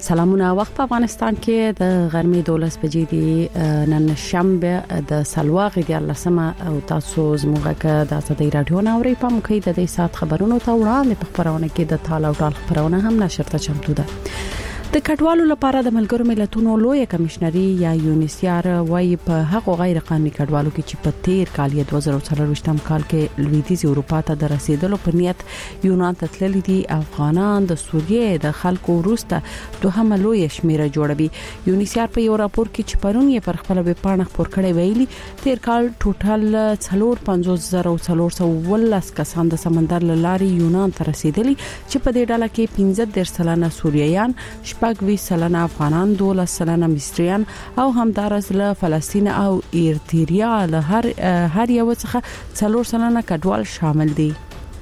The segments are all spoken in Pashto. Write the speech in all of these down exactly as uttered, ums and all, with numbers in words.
سلامونه. وخت په افغانستان کې د غرمې دولس بجې دی نن شنبه د سلواغې د لسمه او تاسو زموږه د ازادي رادیو ناوري په مکه د دې سات خبرونو ته وړاندې په خبرونه کې د تاله او ټال خبرونه هم نشر ته چمتو ده. د کډوالو لپاره د ملګرو ملتونو لوی کمشنري یا یونیسیار وايي په هغه غیر قانوني کډوالو کې چې په تیر کال یې دوه زره څلور کال کې لویدیځ اروپا ته د رسیدلو په نیت یونان ته تللي دي افغانان د سوریې د خلکو وروسته دوهمه لوی شمیره جوړوي. یونیسیار په یو راپور کې چې پرون یې پر خپل ویب پاڼه خبر کړی ویلي تیر کال ټوټل څلور پنځوس زره او څلور سوه ولس کسان د سمندر لارې یونان ته رسیدلي چې په دې ډله کې پنځه دېرش سلنه سوریایان شپږ سلنه افغانان دولس سلنه مصریان او همدارس له فلسطین او ایرتریا له هر هر یو څخه څلور سلنه کډوال شامل دي.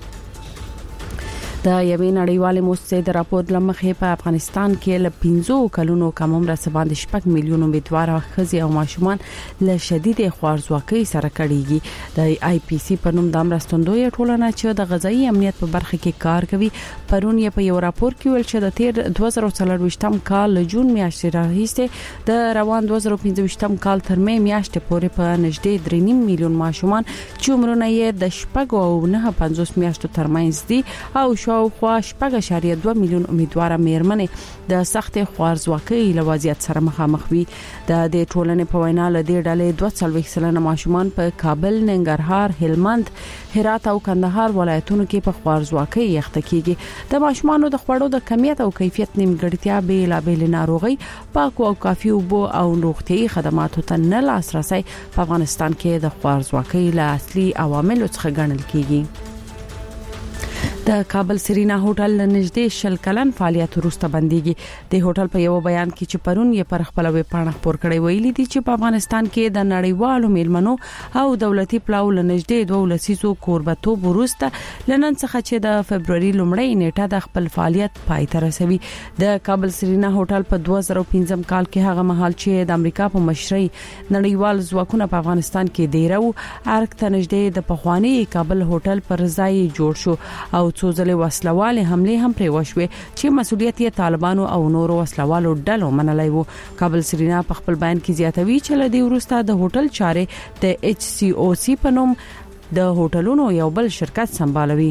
د یوې نړیوالې موسسې د راپور لمخې په افغانستان کې له پنځو کلونو کم عمر سباند شپږ میلیون امیدوار خزي او ماشومان له شدید خوارزواکۍ سره کړيږي. د آی پی سی په نوم د مرستندوی ټولنه چې د غذایی امنیت په برخه کې کار کوي پرون یې په یو راپور کې ویل چې د تیر دوه زره څلور کال جون میاشتې راهیسې د روان دوه زره پنځه کال تر مې میاشتې پورې په نږدې درې نیم میلیون ماشومان چې عمرونه یې د شپږ او نه پنځوس میاشتو ترمنځ دي او شو خو شپږ اشاریه دوه میلیون امیدوار مېرمنې د سخت خوارزواکۍ له وضعیت سره مخامخ وي. د دې ټولنې په وینا له دې ډلې دوه څلوېښت سلنه ماشومان په کابل، ننګرهار، هلمند، هرات او کندهار ولایتونو کې په خوارزواکۍ اخته کیږي. د ماشومانو د خوړو د کمیت او کیفیت نیمګړتیا بیلابېل ناروغي، پاک او کافي اوبو او روغتيایي خدماتو ته نه لاسرسي په افغانستان کې د خوارزواکۍ له اصلي عواملو څخه ګڼل کیږي. د کابل سرینا هوټل نږدې شل کلن فعالیت وروسته بنديږي. د هوټل په یو بیان کې چې پرون یې پر خپل ویب پاڼه خبر کړی ویلي دي چې په افغانستان کې د نړیوالو میلمنو او دولتي پلاو لنږدې دوه لسیزو کوربتوب وروسته لنن څخه چې د فبرवरी لومړۍ نیټه د خپل فعالیت پای ته رسوي. د کابل سرینا هوټل په دوه زره پنځم کال کې هغه مهال چې د امریکا په مشرۍ نړیوال ځواکونه په افغانستان کې دیرو ارګ ته نږدې د پخوانی کابل هوټل پر ځای جوړ شو او څو ځله وسلواله حمله هم پرې وشوه چې مسؤلیت یې طالبانو او نورو وسلوالو ډلو منلای وو. کابل سرینا په خپل بیان کې زیاتوي چې له دې وروسته د هوټل چارې د ایچ سی او سی په نوم د هوټلونو یو بل شرکت سمبالوي.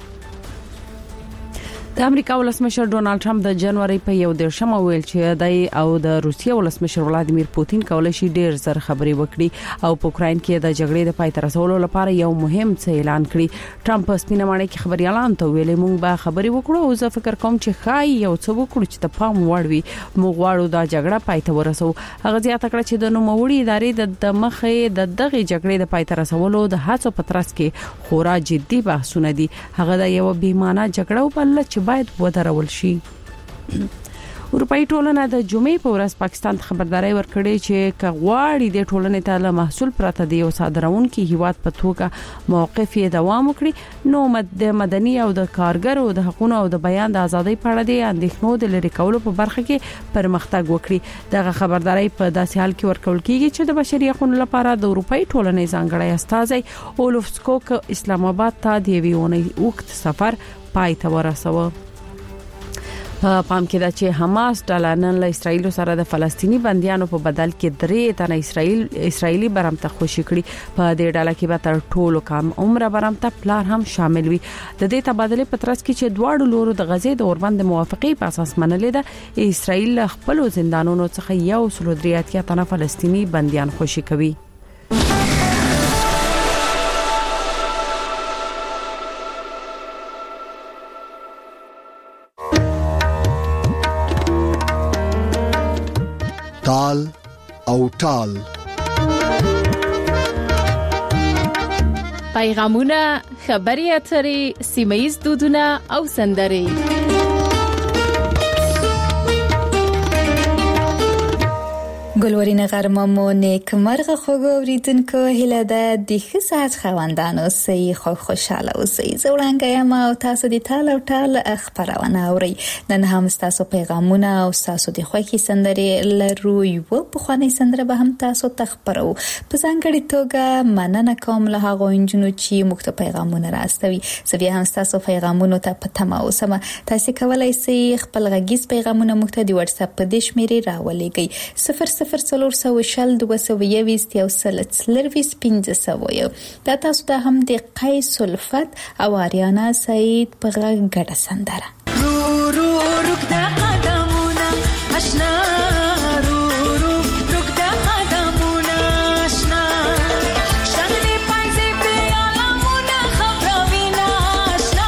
د امریکا ولسمشر ډونالد ټرمپ د جنوري په یو دیرشمه ویل چې دای او د روسیې ولسمشر ولادیمیر پوتین کولای شي ډیر زر خبري وکړي او په اوکرين کې د جګړې د پای ته رسولو لپاره یو مهم څه اعلان کړی. ټرمپ په سپینه ماڼۍ کې خبري اعلان ته ویلې مونږ به خبري وکړو او زه فکر کوم چې خای یو څه وکړو چې ته پام وړوي مونږ غواړو دا جګړه پای ته ورسو. هغه زیاته کړه چې د نوموړي ادارې د مخې د دغه جګړې د پای ته رسولو د هڅو په ترڅ کې خورا جدي بحثونه دي. هغه د یو بیمانه جګړه په لړ چې باید ودرول شي. اروپאי ټولنه د جمعې په ورځ پاکستان ته خبرداري ورکړې چې کغواړي د ټولنې ته له محصول پرته دی او صادرونکو هیواد په توګه موقف یې دوام وکړي نو د مدني او د کارګرو د حقوقو او د بیان د ازادۍ په اړه د اندېښنو د لری کولو په برخه کې پرمختګ وکړي. دغه خبرداري په داسې حال کې ورکول کیږي چې د بشري حقوقو لپاره د اروپאי ټولنې ځانګړی استازی اولف سکوک اسلام آباد ته د ویونی وخت سفر پای ته ورسوه. په پام کې دا چې حماس ډله نن له اسرایل سره د فلسطینی بنديانو په بدل کې درې تنه اسرایل اسرایلی برمته خوشی کړي. په دې ډله کې به تر ټولو کم عمر برمته پلان هم شامل وي. د دې تبادله په ترڅ کې چې دواړو لورو د غزې د اوربند موافقې په اساس منلې ده اسرایل خپل زندانونو څخه یو سل درې اتیا تنه فلسطینی بنديان خوشی کوي. تال او ټال پیغامونه، خبري اترې، سیمه‌ییز دودونه او سندرې ګلورین غرممو نیک مرغه خوږ اوریدونکو هیله ده د ښه ساعت خواندانو سي خو خوشاله اوسئ. زوړانګه یم او تاسو د ټال او ټال خبرونه اورئ. نن هم تاسو پیغامونه او تاسو د خوښي سندرې لرو. یو په خواني سندره به هم تاسو تخبرو. په ځانګړي توګه مننه کوم له هغه انجنونو چې موږ ته پیغامونه راستوي. زه بیا هم تاسو پیغامونو ته په تمه اوسم. تاسو کولای شئ خپل غږیز پیغامونه موږ ته د واتس اپ په دې شمیرې راولېږئ صفر صفر څلور سوه شل دوه سوه یویشت یو سل څلرویشت پنځه سوه یو. دا تاسو ته هم د قیس الفت او آریانا سعید په غږ ګډه سندره. رو رو رکدا قدمونه آشنا رو رو رکدا قدمونه آشنا شغلی پایزی پیالمونه خبروینا آشنا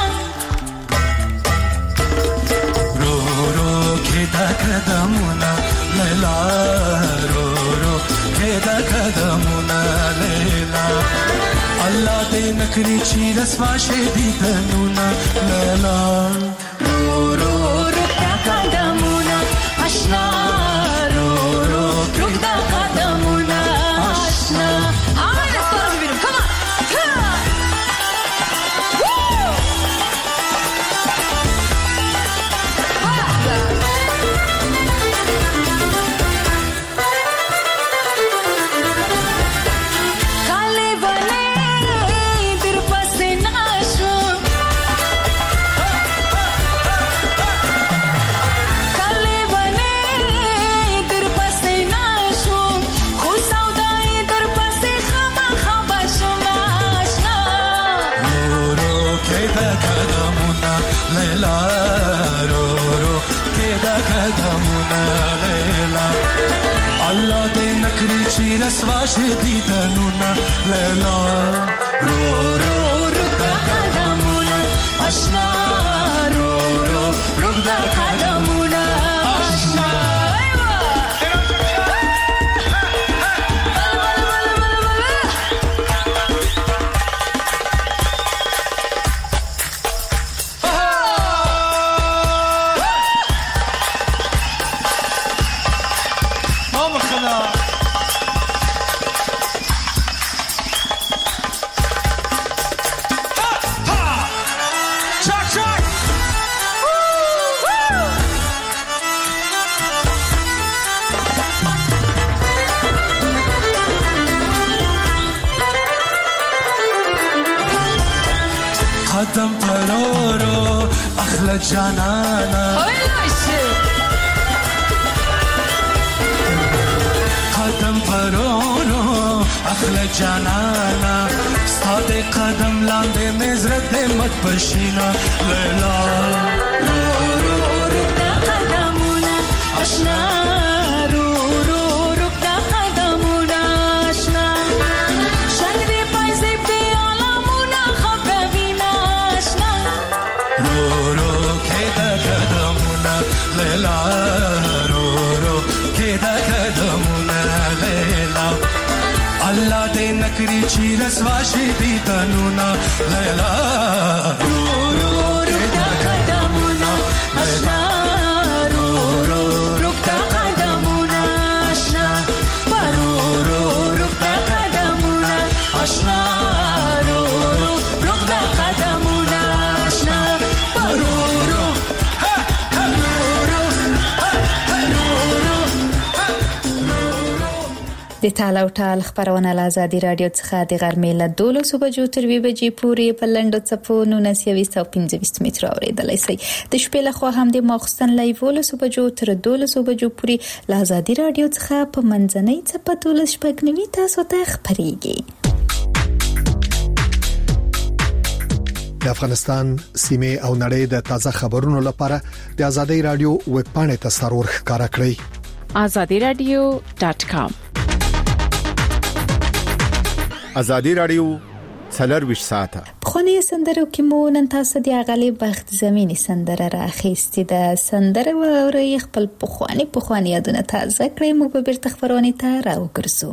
رو رو کدا قدمونه لیلا رو رو کدا قدمونه لیلا الله دې نکړي چې رسوا شي دي تنونه لیلا رو رو رکدا قدمونه آشنا رو رو رکدا قدمونه آشنا. آره let's go baby come on come on Allah de nakri chira swashi didanuna lela ro ro rukda qadamuna ashna ro ro rukda qadamuna ashna قدم پرورو اخلا جانانا قدم پرورو اخلا جانانا ستاد قدم لاندے مزرد مت بشینا لیلا رو رو رکدا قدمونا آشنا رو رو رکدا قدمونا آشنا شلوی پایزی پیالمونا خبروینا آشنا رو رو کدا قدمونا لیلا رو رو کدا قدمونا لیلا Allah de nakri chira swashi didanuna lela ro ro rukda qadamuna ashna ro ro rukda qadamuna ashna ro ro rukda qadamuna ashna ro ro rukda qadamuna ashna ro ro د ټال او ټال خبرونه له آزادي رادیو څخه د غرمې له دولسو بجو تر یوې بجې پورې په لنډو څپو نولس یویشت او پنځه ویشت متره اورېدلی شئ. د شپې لخوا هم د ماخوستن له یولسو بجو تر دولسو بجو پورې له آزادي رادیو څخه په منځنۍ څپه دولس شپږ نوي تاسو ته خپرېږي. د افغانستان سیمه او نړۍ د تازه خبرونو لپاره د آزادي رادیو ویب پاڼې ته سرور ښکارا کړئ azadi radio dot com. آزادی رادیو څلرویشت ساعته خونی سندرو کې مو نن تاسو د اغلی بخت زمینی سندره راخېستې ده. سندره ووري خپل پخوانی پخوانی یادونه تازه کړئ. موږ به بیرته خبرونه ته راوګرځو.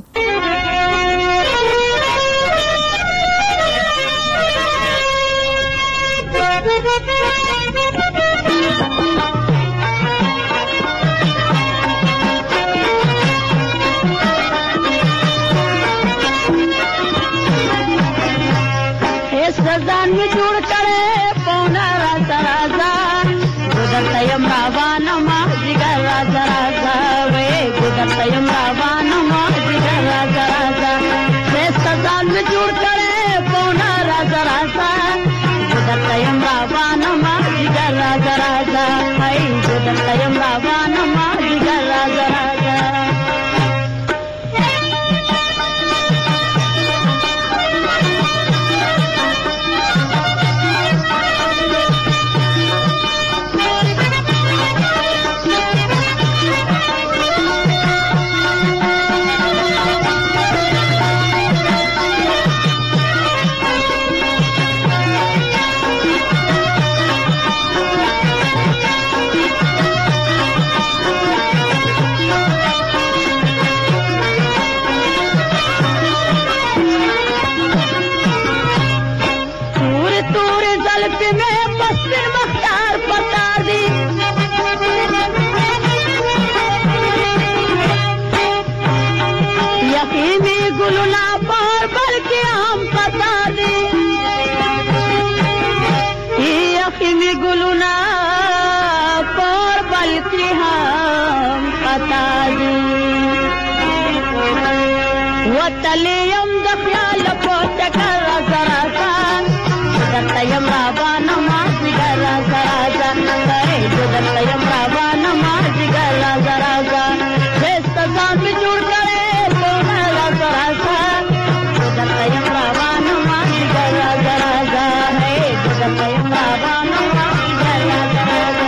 سزان می جوړ کړي پونه راځه راځه ګودرته یم روانه ما جګر راځه راځه وې ګودرته یم روانه ما جګر راځه راځه سزان می جوړ کړي پونه راځه راځه ګودرته یم روانه ما جګر راځه راځه هاي ګودرته یم روانه ما جګر راځه راځه وتلیم د خیال په چکر راځه راځه ګودرته یم روانه ما جګر راځه راځه ګودرته یم روانه ما جګر راځه راځه ښایسته ځان مې جوړ کړی پونه راځه راځه ګودرته یم روانه ما جګر راځه راځه ګودرته یم روانه ما جګر راځه راځه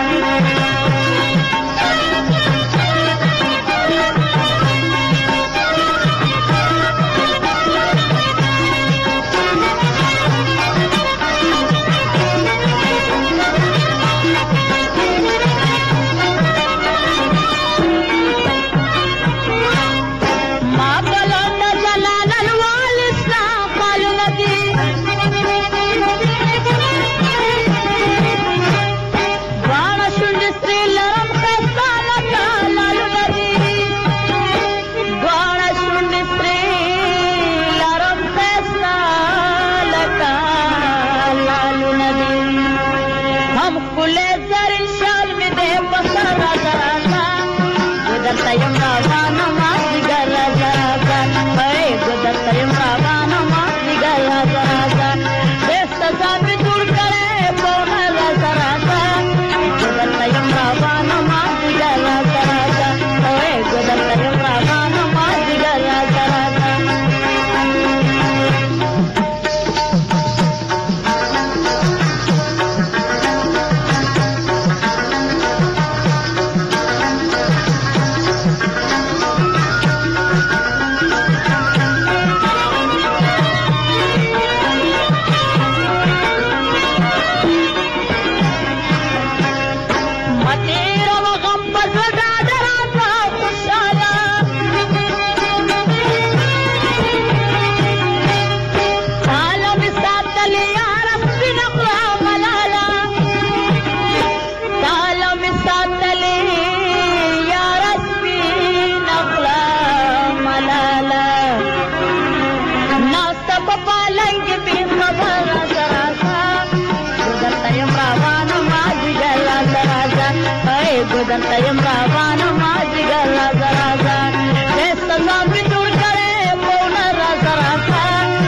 ګودرته یم روانه ما جګر راځه راځه ښایسته ځان مې جوړ کړی پونه راځه راځه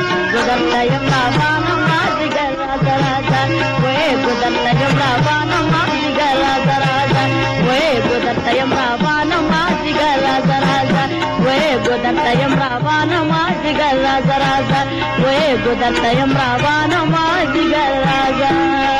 ګودرته یم روانه ما جګر راځه راځه وې ګودرته یم روانه ما جګر راځه راځه وې ګودرته یم روانه ما جګر راځه راځه وې ګودرته یم روانه ما جګر راځه راځه وې ګودرته یم روانه ما جګر راځه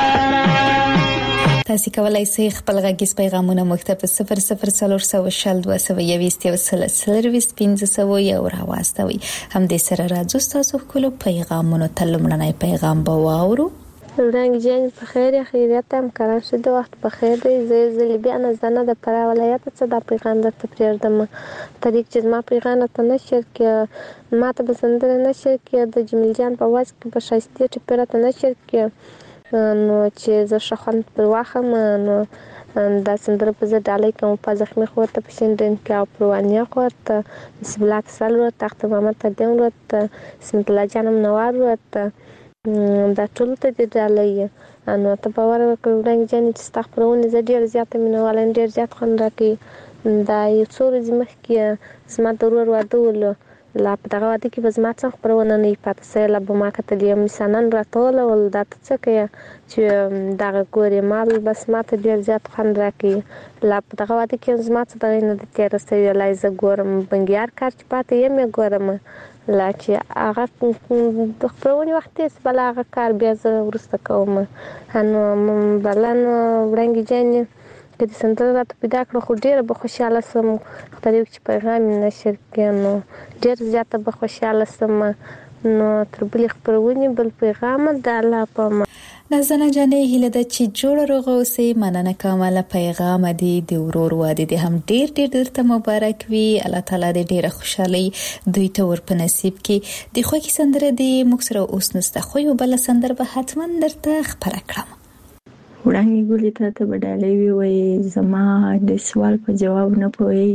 تاسو کولای شئ خپل غږیز پیغامونه مکتب صفر صفر څلور سوه شل دوه سوه یوویشت یو سل سلرویشت پنځه سوه یو راواستوي هم دې سره راځو تاسو خپل پیغامونه تلمنه پیغام به واورو رنگ جنگ بخیر خیریت هم کارم شده وقت بخیر زی زلیبی نزدانه در پرا ولایت چه در پیغان در تپریردم طریق چیز ما پیغان تا نشر که ما تا بسندر نشر که در جمیل جان با وز که بشایستی چپیره تا نشر که نو چې زه شخوند پر واخم نو دا سندره په زه ډالۍ کوم په زخمی خورته په شندرین کې او پروانیا خورته نسب الله تسل ورته تخت محمد تدیم ورته سمت الله جانم نوار ورته دا ټول ته دې ډالۍ نو ته باور وکړه وړاندې جانې چې ستا خپرونې زه ډېره زیاته مینه واله ډېر زیات خوند راکوي. دا یو څو ورځې مخکې زما د ورور واده ولو، لا په دغه واده کې به زما څه خپرونه نه وي پاتې سوې، لا به ما کتل یم انسانان راته ولول دا ته څه کوې چې دغه ګورې مال بس ما ته ډېر زیات خوند راکوي. لا په دغه واده کې زما څه دغه نه ده تېره سوې، لا زه ګورم بنګیار کار چې پاتې یم یې ګورم، لا چې هغه د خپرونې وخت تېر بله هغه کار بیا زه وروسته کوم. نو بله نو وړانګې جانې که دې سندره راته پیدا کړه خو ډېره به خوشحاله شم، خدای وکړي چې پیغام یې نشر کړي نو ډېر زیاته به خوشحاله شم. نو تر بلې خپرونې بل پیغام د الله په امان. نازنه جانې هیله ده چې جوړه روغه اوسې. مننه کوم له پیغام دې د ورور واده دې هم ډېر ډېر درته مبارک وي. الله تعالی دې ډېره خوشحالي دوی ته ور په نصیب کړي. د خوږی سندره دې موږ سره اوس نسته خو یو بل سندره به حتما درته خبره کړم. وړاندې ګولې ته ته به ډالۍ ووایې زما د سوال په جواب نه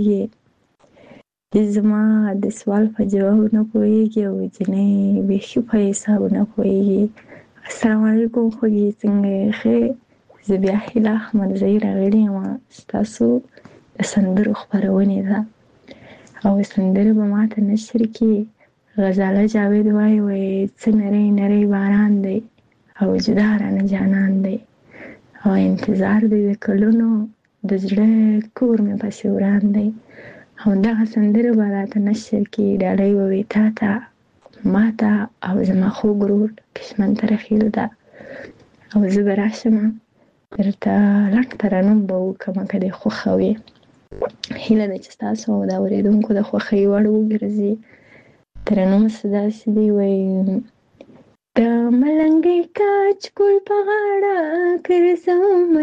پوهېږې، زما د سوال په جواب نه پوهېږې او جنۍ بیخي په حساب نه پوهېږې. السلام علیکم خوږې څنګه یې؟ ښې زه بیا هیله احمدزۍ راغلې یم، ستاسو د سندرو خپرونې ده او سندرې به ما ته نشر کړي. غزاله جاوید وایي وایي څه نری نری باران دی او جدا رانه جانان دی او انتظار دی د کلونو د زړه کور مې پسې وران دی. او دغه سندره به راته نشر کړي، ډالۍ به وي تا ته ما ته او زما خوږ ورور کشمن ترخیل ده او زه به راشم درته لنډ ترنم به وکړم که دې خوښه وي. هیله ده چې ستاسو او د اورېدونکو د خوښۍ وړ وګرځي. ترنم څه داسې دی وایي د ملنګۍ کاچ ګل په غاړه ګرځم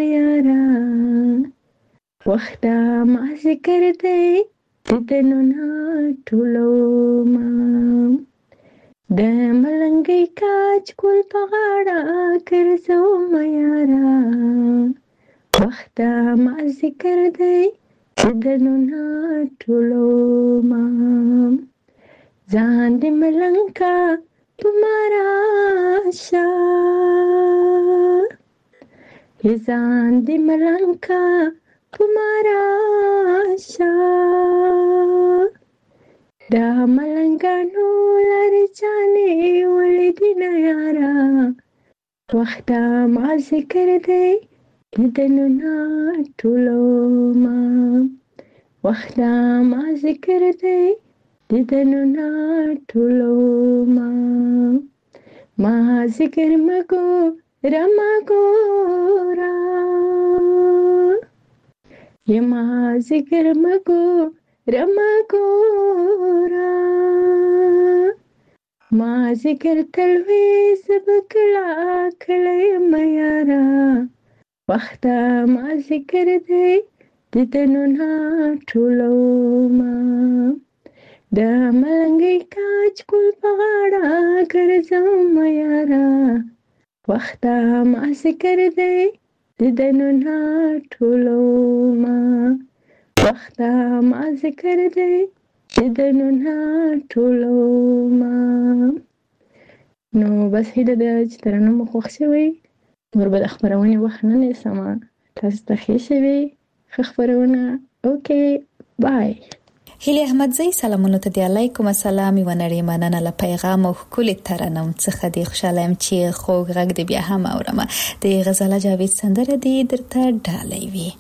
یاره، وخت ما ذکر دی دیدنو نه ټولومه. د ملنګۍ کاچ ګل په غاړه ګرځم یاره، وخت ما ذکر دی دیدنو نه ټولومه. ځان دې ملنګه तुम्हारा शा हिजान दी मलंका तुम्हारा शा दा मलंका नो लर जाने वाले दिन यारा, वक्ता मा जिक्र दे दिदनु ना टुलो मा, वक्ता मा जिक्र दे दिदनु ना टुलो मा. ما ذکر مگو رما گورا، یہ ما ذکر مگو رما گورا، ما ذکر تلویز بکلا کلی میارا، وقتا ما ذکر دے دیدنو نا ٹھولو ما. د ملنګۍ کاچ ګل په غاړه ګرځم یاره، وخته ما ذکر دی دیدنو نه ټولومه، وخته ما ذکر دی دیدنو نه ټولومه. نو بس هیله ده چې ترنم مو خوښ شوی. نور به د خپرونې وخت نه نیسمه، تاسو ته ښې شوې ښه خپرونه. اوکې بای. هیله احمدزۍ سلامونه ته دی. علیکم السلام و نړۍ مننه له پیغام او ښکلي ترنم څخه دی. خوشاله یم چې خوږ غږ دی بیا هم اورم. د غزاله جاوید سندره دی درته ډالۍ وي.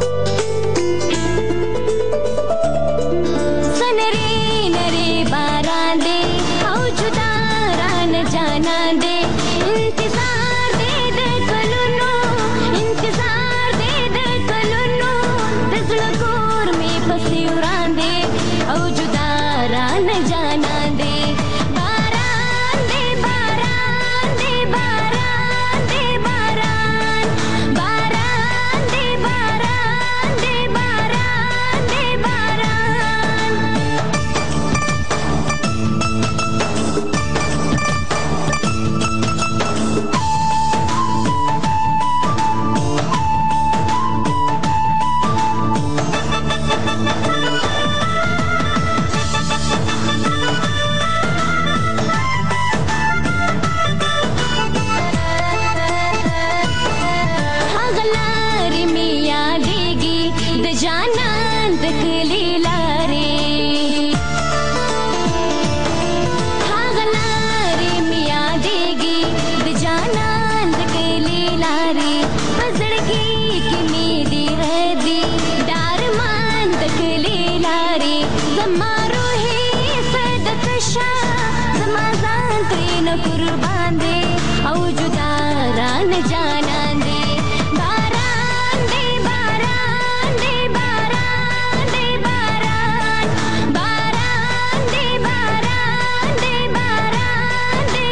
سنری نری باران دی او جدا ران جانا دی، انتظار دی د کلونو، انتظار دی د کلونو، د زړه کور می پسې وران دی او جدا ران جانا دی. باران دی باران دی باران دی باران، باران دی باران دی باران دی باران. ترين قربان دي او جدا ران جانان دي باران دي باران دي باران دي باران باران دي باران دي باران دي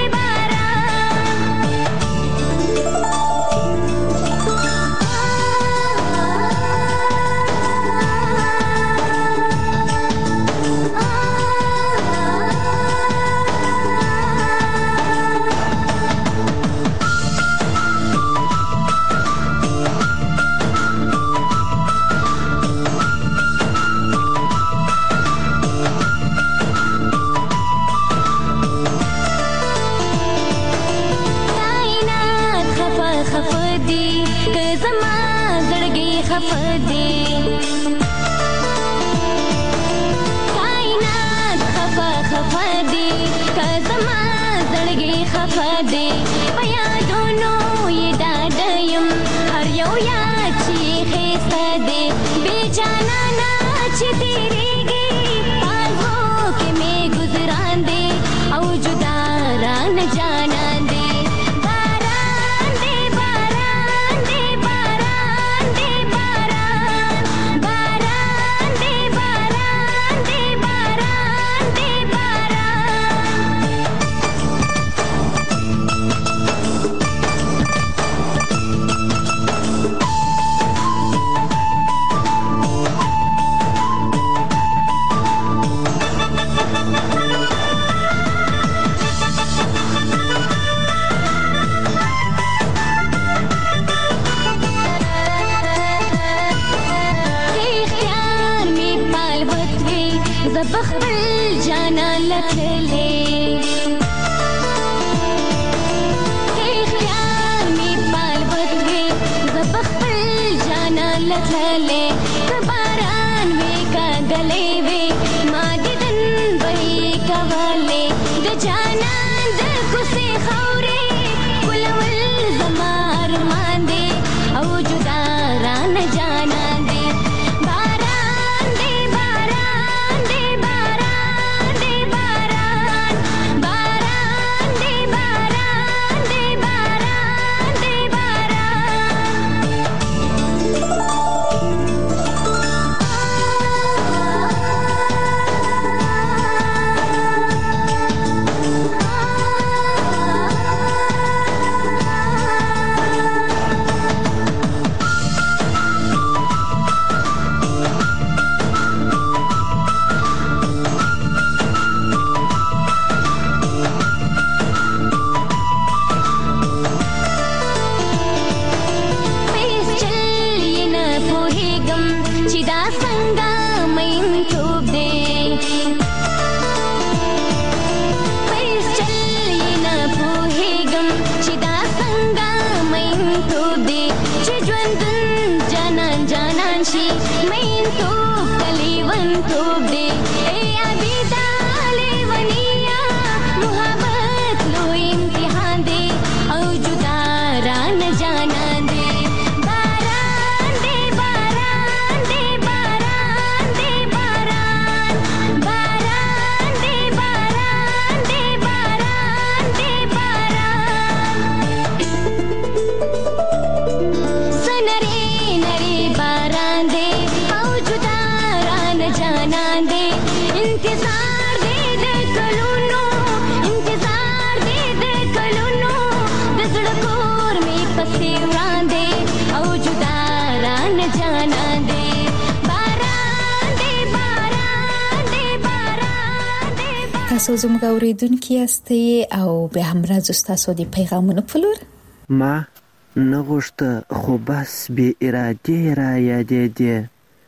تاسو زموږ اوریدونکي یاستئ او به هم راځو تاسو د پیغامونو په لور. ما نه غوښته خو بس بې ارادې را یادېدې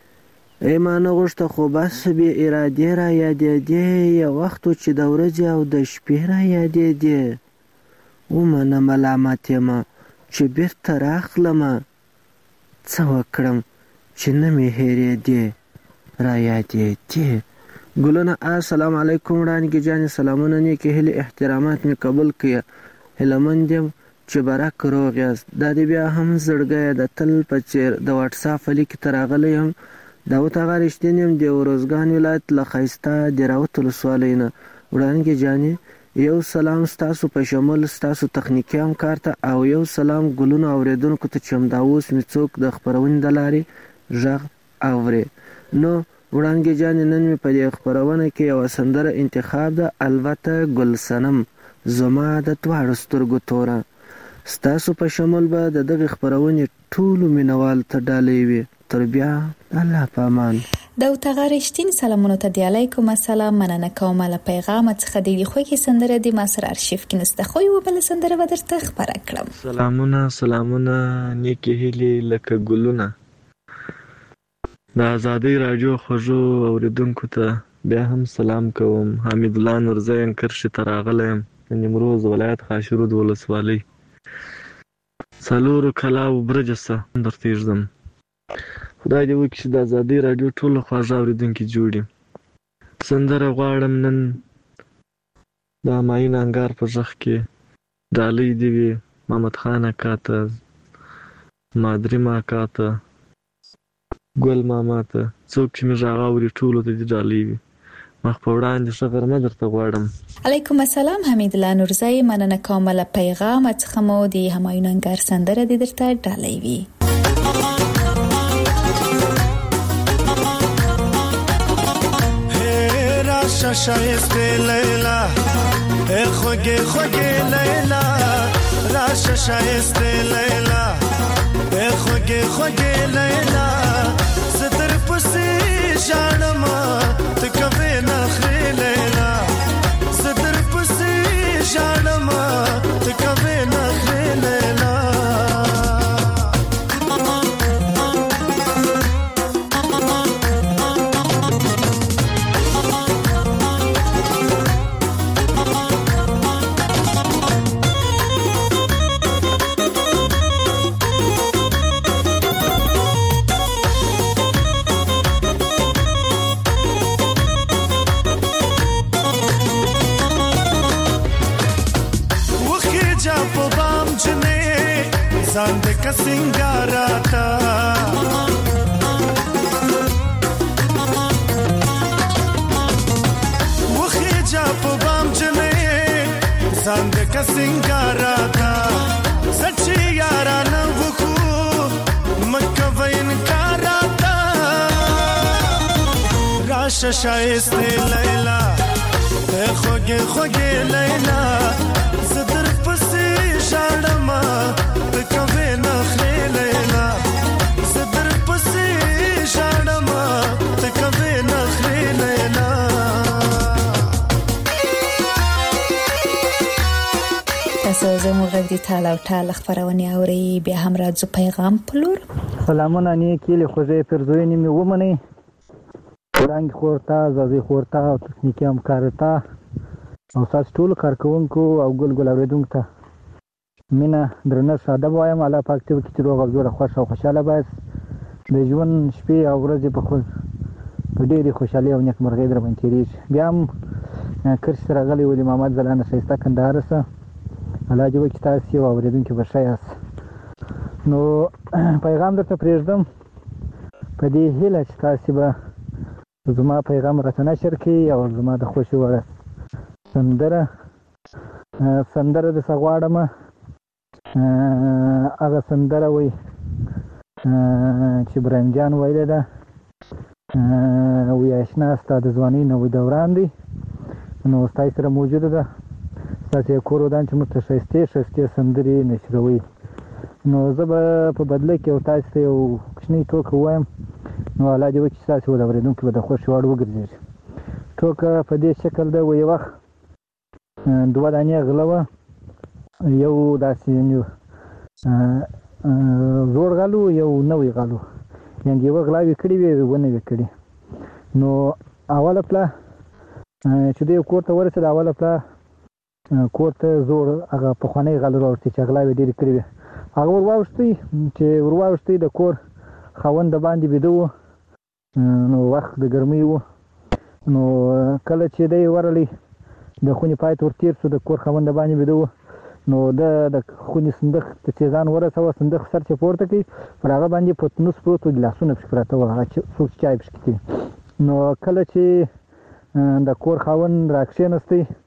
ای ما نه غوښته خو بس بې ارادې را یادېدې یو وخت چې د ورځې او د شپې را یادېدې ومنه ملامت یمه چې بیرته راخلمه څه وکړم چې نه مې هېرېدې را یادېدې. ګلونه السلام علیکم وړانګې جانې سلامونه نیکې هیلې احترامات مې قبول کړه. هیلهمند یم چې برک روغ یاست. دا دې بیا هم زړګیه د تل په څېر د واټساپ لیکې ته راغلی یم. داود هغه رښتین یم د اروزګان ولایت له ښایسته د راوت ولسوالۍ نه. وړانګې جانې یو سلام ستاسو په شمول ستاسو تخنیکی همکار ته او یو سلام ګلونو اوریدونکو ته چې همدا اوس مې څوک د خپرونې د لارې غږ اوري. نو وړانګې جانې نن مې په دې خپرونه کې یوه سندره انتخاب ده، البته ګل صنم زما د دواړو سترګو توره. ستاسو په شمول به د دغې خپرونې ټولو مینوال ته ډالۍ وي. تر بیا الله په امان. د اتغا رښتین سلامونو ته دی علیکم السلام. مننه کوم له پیغام څخه د دې خوږې سندره د ماسر ارشیف کې نسته خو یو بل سندره به درته خبره کړم. سلامونه سلامونه نیکې هیلې لکه ګلونه. د آزادۍ راډیو خوږو اوریدونکو ته بیا هم سلام کوم. حمید الله نورزی انکرشي ته راغلی یم د نیمروز ولایت خاشرود ولسوالۍ څلورو کلاو برجه څخه درته ږدم. خدای دې وکړي چې د آزادۍ راډیو ټولو خواږه اورېدونکي جوړ وي. سندره غواړم نن د همایون انګار په غږ کې ډالۍ دې وي محمد خان اکا ته، مادري ماکا ته، ګل ماما ته، څوک چې مې غږ اوري ټولو ته دې ډالۍ وي. مخ په وړاندې ښه غرمه درته غواړم. علیکم السلام حمید الله نورزی. مننه کوم له پیغام څخه مو د همایون انګار سندره دې درته ډالۍ وي. راشه شایسته لیلا ای خوږې خوږې لیلا، راشه شایسته لیلا ای خوږې خوږې لیلا، زه در پسې ژاړم ته کوې نخرې لیلا، زه در پسې ژاړم ته کوې نخرې لیلا. ځان دې که سنګاراتا وخېجا په بام جنې ځان دې که سنګاراتا، سچي یارانه وکړو مکه وینکاراتا، راشه شایسته لیلا ای خوږې خوږې لیلا، زه در پسې ژاړم ته کوې نخرې لیلا، زه در پسې ژاړم ته کوې نخرې لیلا. تاسو زموږ غږ د ټال او ټال خپرونې اورئ. بیا هم راځو پیغام په لور. سلامونه نیکې هیلې خوږې پیرزوینې مې ومنئ. وړانګې خور ته، زازۍ خور ته او تخنیکي همکار ته او ستاسو ټولو کارکوونکو او ګل ګل اورېدونکو ته مینه درنښت ادب وایم. الله پاک دې وکړي چې روغ او جوړه خوښ او خوشحاله باید د ژوند شپې او ورځې په په ډېرې خوشحالۍ او نیکمرغۍ در باندې تېرېږي. بیا هم کرشي ته راغلی ولي محمد ځلانده ښایسته کندهار څخه. الله دې وکړي تاسې یو اورېدونکي به ښه یاست. نو پیغام درته پرېږدم په دې هیله چې تاسې به زما پیغام راته نشر کړي او زما د خوښې وړه سندره سندره درڅخه غواړم. هغه سندره وایي چې برنجان ویلې ده، وایي اشنا ستا د ځوانۍ نوی دوران دی. نو ستاسې سره موجوده ده، ستاسې کور ودان چې موږ ته ښایستې ښایستې سندرې نشروئ. نو زه به په بدله کې او تاسې ته یو کوچنۍ ټوکه ووایم. نو الله دې وکړي چې تاسې به د اورېدونکي به د خوښې وړ وګرځېږي. ټوکه په دې شکل ده، وایي وخت دوه دانې غله وه، یو داسې زوړ غل و یو نوی غل و، یعنې یوه غلاوې کړې وې یوه نوې کړې. نو اوله پله چې دوی کور ته ورسېد، اوله پله کور ته زوړ هغه پخوانی غل راوړتې چې غلاوې ډېرې کړې وې. هغه ور واوښتی چې ور واوښتی د کور خاوند د باندې بیده و. نو وخت د ګرمۍ و. نو کله چې دی ورغلی د خونې پای ته ورتېر شو، د کور خاوند د باندې بیده و. نو د د خونې صندوق ته چې ځان ورسوه، صندوق سر چې پورته کړي پر هغه باندې پتنوس پروت و، ګیلاسونه پکې پراته وو، هغه څوک چې چای پکې. نو کله چې د کور خاوند راکښېنستی،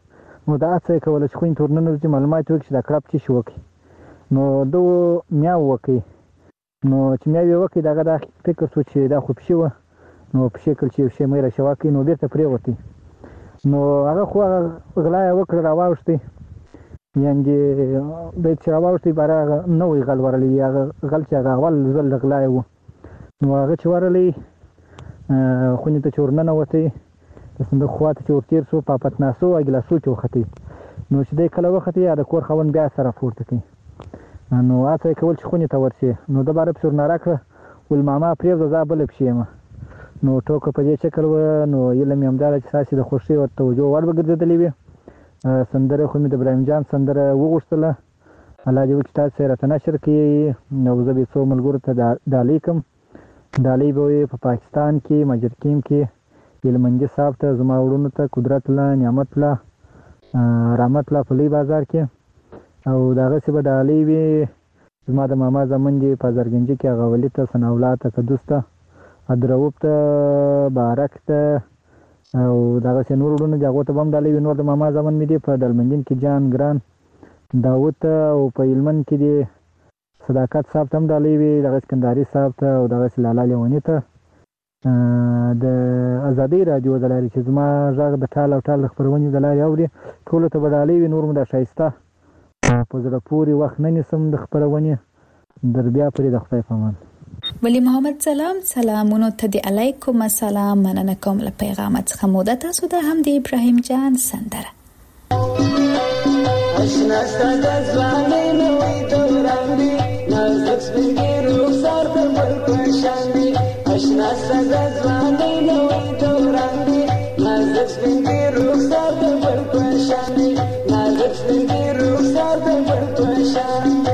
نو دا څه کول چې خو تورنن چې معلومات وکړي دا کړپ چې شو وکړي نو دو میاو وکړي نو چې میاو وکړي داغه دا فکر سو چې دا خو پښه و نو په شکل چې شی مې را شوا کې نو بیرته پرې وتی نو هغه خو غلا وکړه راوښتي یعنی د چې راوښتي بار نوې غل ورلې هغه غل چې هغه ول زل غلا و نو هغه چې ورلې خو نه ته چورنه وتی څنګه خواته چې ورتیر سو په پاتناسو اګلا سو چوختی نو چې د کله وخت یې د کور خون بیا سره پورته کی نو اته کول چې خونی ته ورشي نو د بار په سر ناراکه ول ماما پریو ځا بل پښیمه نو ټوکه په دې شکل و نو علم یمدار چې ساسي د خوشي او توجه ور بګرځېدلې وي سندره خو مې د ابراهیم جان سندره وغوښتله الله دې وکړي تاسو سره تنشر کې نو زه به څو ملګرو ته د علیکم د علی به په پاکستان کې مجرکیم کې علمنجي صاحب ته زما وړونو ته قدرت الله نعمت الله رحمت الله په لوی بازار کې او دغه څه به د علی وي زما د ماما زمون دی په زرګنجي کې هغه ولې ته سناولات ته دوسته ادروب ته بارک ته او دغه څه نور وړونو دغه ته بم د علی نور د ماما زمون می دی په دلمنجین کې جان ګران داوود او په علمن کې دی صداقت صاحب تم د علی وي دغه سکندري صاحب ته او دغه لاله لیونی ته د ازادي رادیو د لارې چې زما غږ د ټال او ټال خبرونه د لارې اوري ټول ته بدالي وي نور مده شایسته په زړه پوری وخت نه نسم د خبرونه در بیا پرې د خدای پامان ولی محمد سلام سلامونو ته دی علیکم السلام مننه کوم له پیغام څخه موده تاسو د هم د ابراهیم جان سندره اشنا ستاسو ځواني نوې دوران دی نازک سپینګي روسار په بل پښان دی اشنا ستاسو ځواني نوې دوران دی نازک سپینګي روسار په بل پښان دی نازک سپینګي روسار په بل پښان دی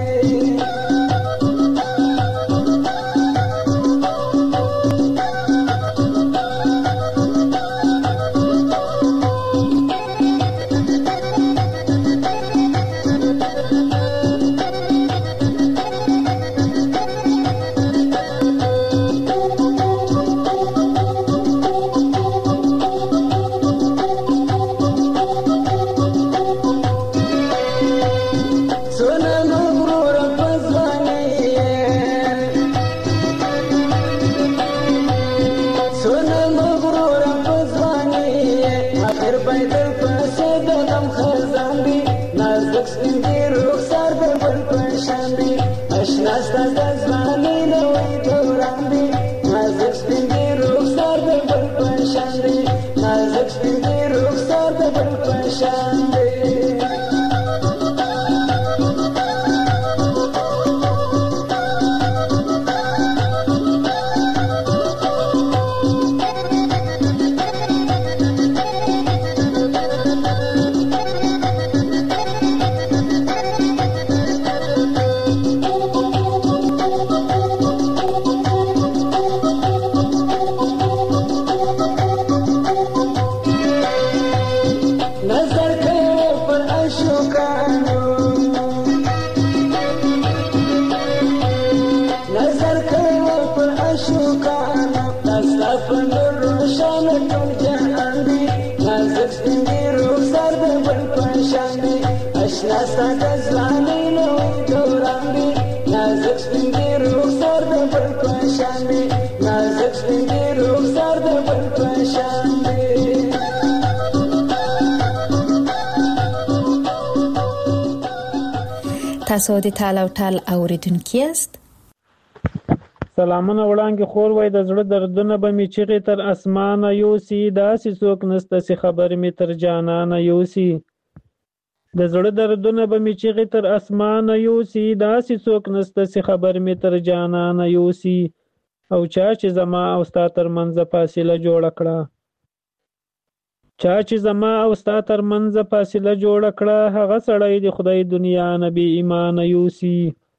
تاسو د ټال او ټال اوریدونکو یاست سلامونه وړاندې خور وای د زړه دردونه به می چیغې تر اسمانه یوسي داسې څوک نسته چې خبر می تر جانانه یوسي د زړه دردونه به می چیغې تر اسمانه یوسي داسې څوک نسته چې خبر می تر جانانه یوسي او چا چې زما او ستا تر منځ فاصله جوړ کړه چا چې زما او ستا تر منځ فاصله جوړ کړه هغه سړی د خدای دنیا نبی ایمان یوسي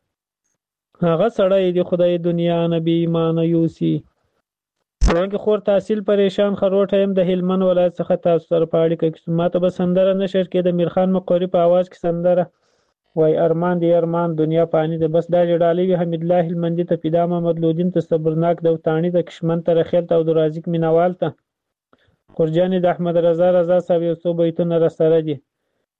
هغه سړی د خدای دنیا نبی ایمان یوسي څنګه خور تحصیل پریشان خروټه يم د هلمند ولایت څخه تاسو سره پاړی کې ماته به سندره نشر کې د میرخان مقری په आवाज کې سندره وای ارمان دی ارمان دنیا پانی ده بس دا جړالي حمید الله هلمندي ته پیدا محمد لودین ته صبرناک دوتانی ته کشمن ته رخیل ته د رازق مینوال ته قرجانی د احمد رضا رضا صاحب یو څو بیتونه را سره دي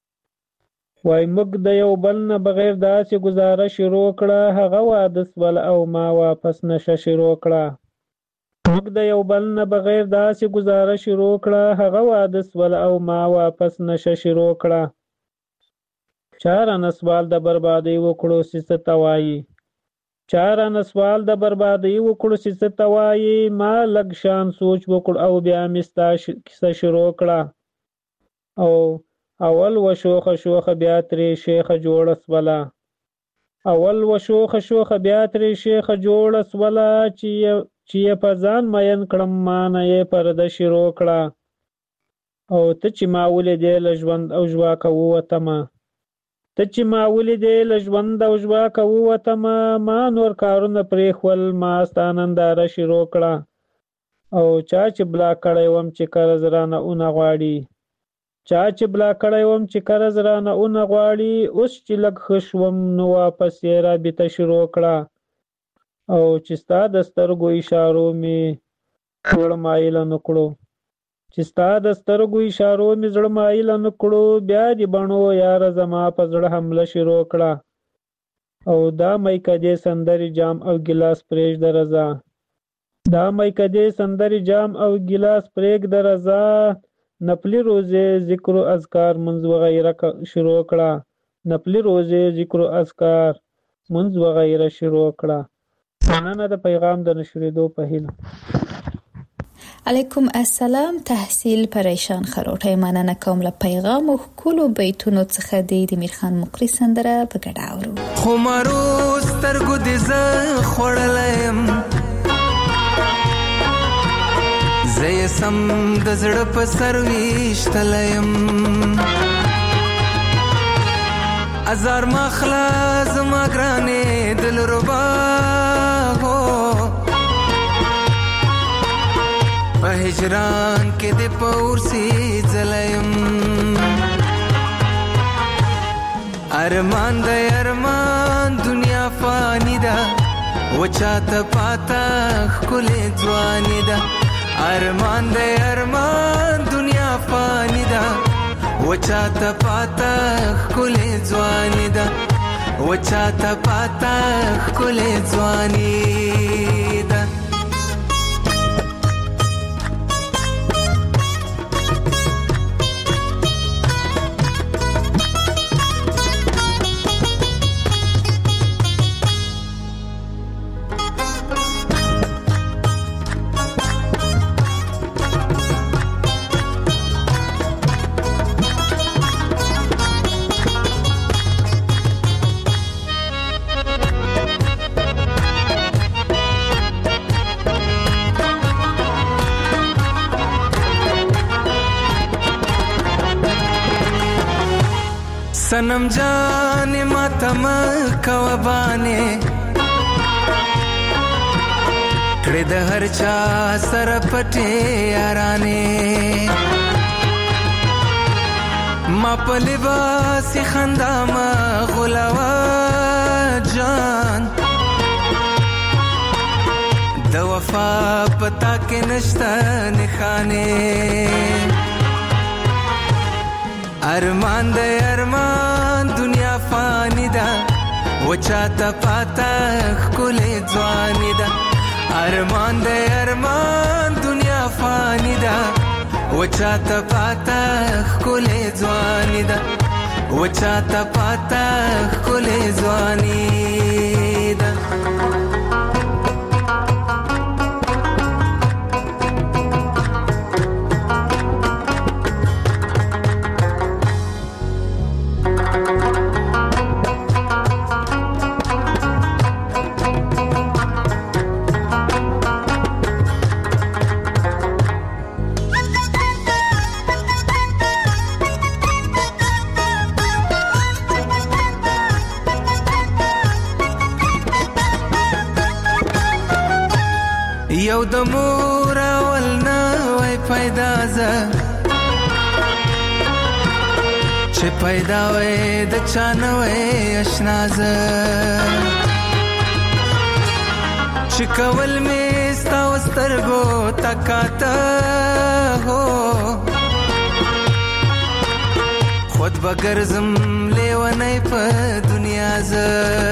وای موږ د یو بل نه بغیر داسې گزاره شروع کړه هغه واده سول او ما واپس نشه شروع کړه موږ د یو بل نه بغیر داسې گزاره شروع کړه هغه واده سول او ما واپس نشه شروع کړه چاره نسوال د بربادي وکړو څه توایي چاره نسوال د بربادي وکړو څه توایي ما لږ شان سوچ وکړ او بیا مستا کیسه شروع کړه او اول وشوخه شوخه بیا ترې شیخه جوړه سوله اول وشوخه شوخه بیا ترې شیخه جوړه سوله چې چې په ځان مین کړم ما نه یې پرده شروع کړه او ته چې ما ولیدې له ژوند او ژواکه ووتمه ته چې ما ولیدې له ژوند او ژواکه ووتمه ما نور کارونه پرېښول ما ستا ننداره شروع کړه او چا چې بلا کړی وم چې قرض رانه اونه غواړي چا چې بلا کړی وم چې قرض رانه اونه غواړي اوس چې لږ ښه شوم نو واپس یې رابطه شروع کړه او چې ستا د سترګو اشارو مې زړه مایله نه کړو چې ستا د سترګو اشارو مې زړه مایله نه کړو بیا دې بڼو یاره زما په زړه حمله شروع کړه او دا میکدې سندرې جام او ګیلاس پرېږده رضا دا میکدې سندرې جام او ګیلاس پرېږده رضا نفلی روزه ذکر و اذکار منځ وغیره شروع کړه نفلی روزه ذکر و اذکار منځ وغیره شروع کړه مننه د پیغام د نشریدو په هیله علیکم السلام تحصیل پریشان خروټه مننه کوم له پیغام او کولو بیتونو څخه د میرخان مقری سندره په ګډه اورو خو مارو سترګو دې ز خړلم زه سم د زړه په سر ویشتلم ازار مخلا زما ګرانې دل ربا هو په هجران کې د پور سي زلم ارمان د ارمان دنیا فانی ده وچاته پاتا خل ځواني ده ارمان د ارمان دنیا فانی ده وچاته پاتا خل ځواني ده وچاته پاتا خل ځواني ده सनम जाने मातम कवबाने कड़े द हर चा सर पटे याराने मा पलिबा सी खंदा मा गुलावा जान द वफा पता के नश्ता निखाने ارمان د ارمان دنیا فانی ده وچاته پاتا خل ځواني ده ارمان د ارمان دنیا فانی ده وچاته پاتا خل ځواني ده وچاته پاتا خل ځواني ده یو د مور ولنا وای پیدا ز چې پیدا وې د چانوې آشنا ز چې کول می ستا وسترګو تکاته هو خو خود بګرزم لیونی په دنیا زه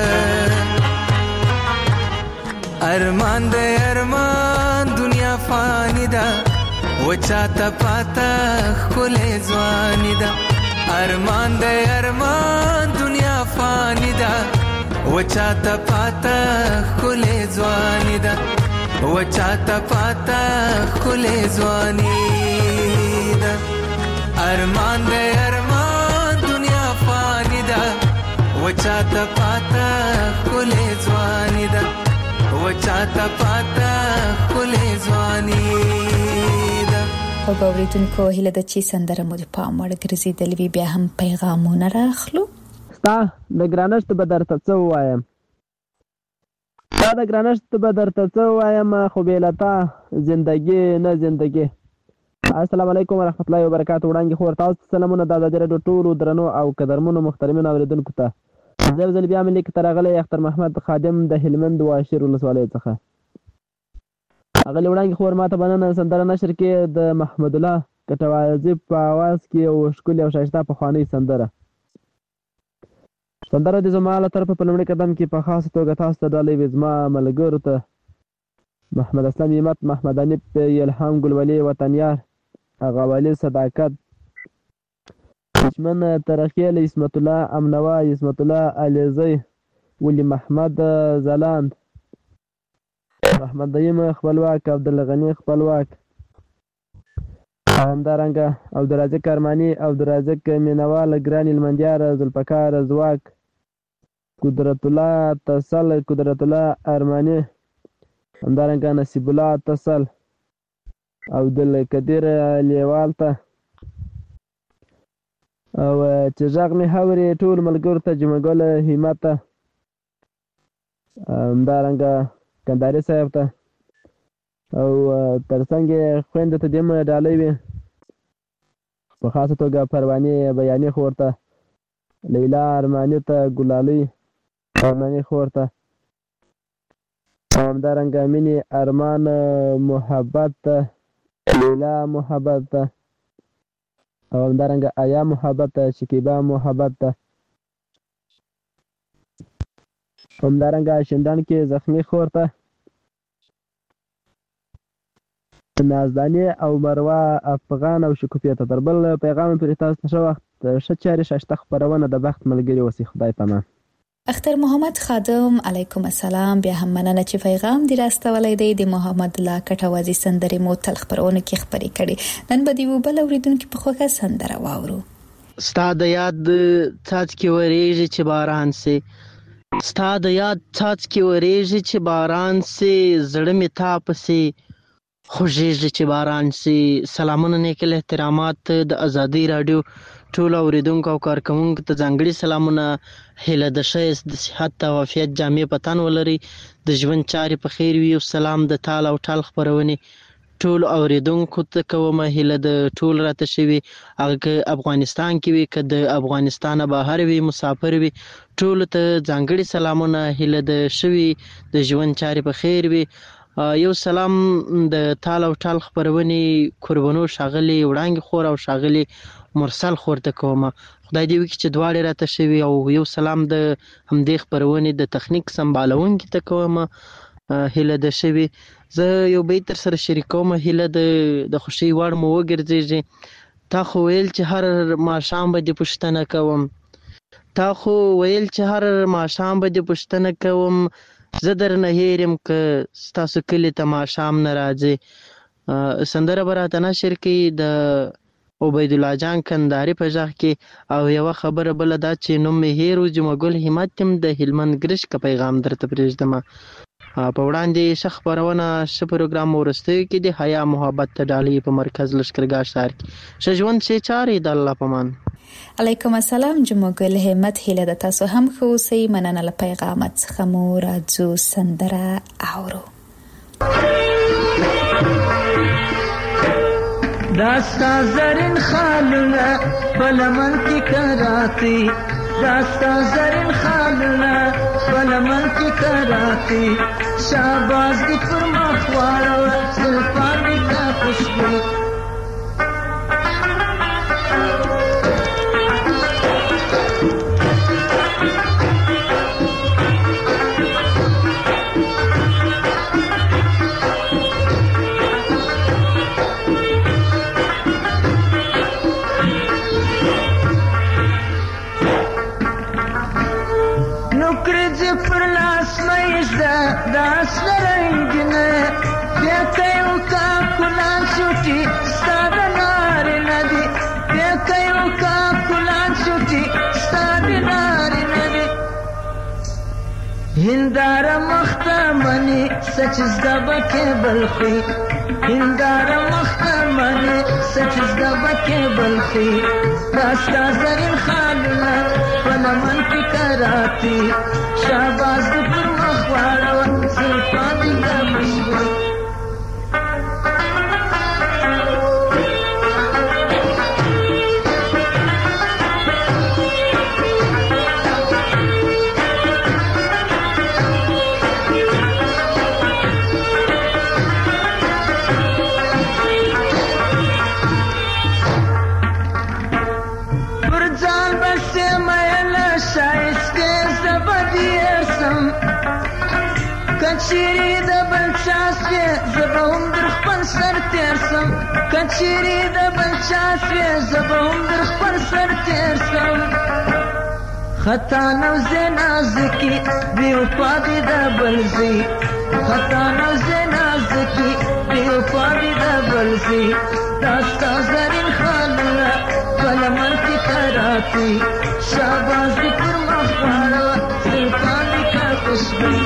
ارمان د ارمان دنیا فانی ده و چاته پاته ښکلې ځواني ده ارمان د ارمان دنیا فانی ده و چاته پاته ښکلې ځواني ده و چاته پاته ښکلې ځواني ده ارمان د ارمان دنیا فانی ده و چاته پاته ښکلې ځواني ده و چاته پاته ښکلې ځواني ده. او باوریدونکو هیله ده چې سندره مو د پام وړ ګرځېدلې وي. بیا هم پیغامونه راخلو. ستا د ګرانښت به درته څه ووایم ستا د ګرانښت به درته څه ووایم خو بې له تا زندګي نه زندګي. السلام علیکم ورحمت الله وبرکاتو. وړاندې خور تاسو ته سلامونه د ازادي راډیو ټولو درنو او قدرمنو محترمینو اوریدونکو ته. زه یو ځل بیا مې لیک ته راغلی اختر محمد خادم د هلمند واشیر ولسوالۍ څخه. هغه وړاندې خور ماته بننه سندره نشر کې د محمد الله کټوازي په आवाज کې یو ښکلې او ښایسته پخوانۍ سندره سندره د زما له طرفه په لومړي قدم کې په خاصه توګه تاسو ته ډالۍ وي زما ملګرو ته محمد اسلام همت محمد انیب الهام ګلولي وطنیار غوالي صداقت دشمن ترخیل اسمت الله امنوا اسمت الله علیزی ولی محمد زلاند محمد دیم خپلواک عبدالغنی خپلواک همدارنګه عبدالرازق ارمانی عبدالرازق مینوال ګران المندیار ذوالفقار زواک قدرت الله تصل قدرت الله ارمانی همدارنګه نصیب الله تصل عبدالقدیر لیوال ته او چې غږ مې هوري ټول ملګرو ته جمعګل همت همدارنګه کنداري صاحب ته او ترڅنګ خويندو ته دیم ډالۍ وي په خاصه توګه پرواني بیاني خور ته لیلا ارماني ته ګلالي ارماني خور ته همدارنګه مینی ارمان محبت ته لیلا محبت ته او همدارنګه آیا محبت ته شکیبا محبت ته همدارنګه شندان کې زخمی خور ته نازدانی او مروه افغان او شکوفیه ته تر بل پیغام پرې تاسو ته ښه وخت ښه چارې ښایسته خپرونه د بخت ملګري اوسي. خدای پامان. اختر محمد خادم علیکم السلام. بیا هم مننه چې پیغام دی راستولی دی. د محمد الله کټوازي سندرې مو تل خپرونه کې خپرې کړي. نن به دی وبل اوریدونکو په خوښه سندره واورو. ستا د یاد څاڅکي ورېږي چې باران سي ستا د یاد څاڅکي ورېږي چې باران سي زړه مې تا پسې خوږېږي چې باران سي. سلامونه نیکل احترامات د ازادي راډیو ټولو اوریدونکو او کارکوونکو ته ځانګړي سلامونه. هیله د ښایست د صحت او عافیت جامې په تن ولري. د ژوند چارې په خیر وي. او سلام د تال او ټال خپرونې ټولو اوریدونکو ته کوم. هیله د ټول راته شوي هغه که افغانستان کې وي که د افغانستان بهر وي مسافر وي ټولو ته ځانګړي سلامونه. هیله د شوي د ژوند چارې په خیر وي. یو سلام د تال او ټال خپرونې قربانو ښاغلي وړانګې خور او ښاغلي مرسل خور ته کوم. خدای دې وکړي چې دواړې راته شوي. او یو سلام د همدې خپرونې د تخنیک سمبالونکي ته کوم. هیله د شوي زه یو بیت در سره شریکوم. هیله د د خوښۍ وړ مو وګرځېږي. تا خو ویل چې هر ماښام به دې پوښتنه کوم تا خو ویل چې هر ماښام به دې پوښتنه کوم زه درنه هېر یم که ستاسو کلي ته ماښام نه راځې. سندره به راته نشر کړي د عبیدالله جان کنداري په غږ کې. او یوه خبره بله دا چې نوم مې هېر و جمعګل همت یم د هلمند ګرش که پیغام درته پرېږدمه. په وړاندې ښه خپرونه ښه پروګرام وروستیو کې د حیا محبت ته ډالۍ په مرکز لښکرګاه ښار کې. ښه ژوند ښې چارې د الله په امان. علیکم السلام جمعګل همت. هیله د تاسو هم ښه اوسئ. مننه له پیغامت څخه مو راځو سندره اورو. داستا زرین خالونه بلمن کی کراتی داستا زرین خالونه بلمن کی کراتی شاباز دی فرما خوارو سلفان دی تا خوشبو وکړي پر لاس مېږده داس لرنګینه بیا کوي کا کلان شوټي ستاد نار ندي بیا کوي کا کلان شوټي ستاد نار ندي هندار مختمني سچ زدبکه بلخي هندار مختمني سچ زدبکه بلخي راستا زرین خالونه پلمن کی کراتی شاباز پر مخواړه زلفان دی مشوي کچيري د بلچاسوي زبهم در خپل سر تیرسم کچيري د بلچاسوي زبهم در خپل سر تیرسم خطا نو زنازکی بیو پادی د بلزي خطا نو زنازکی بیو پادی د بلزي داستا زرین خالونه پلمن کی کراتی شاباز پر مخواړه زلفان دی کا خوشبو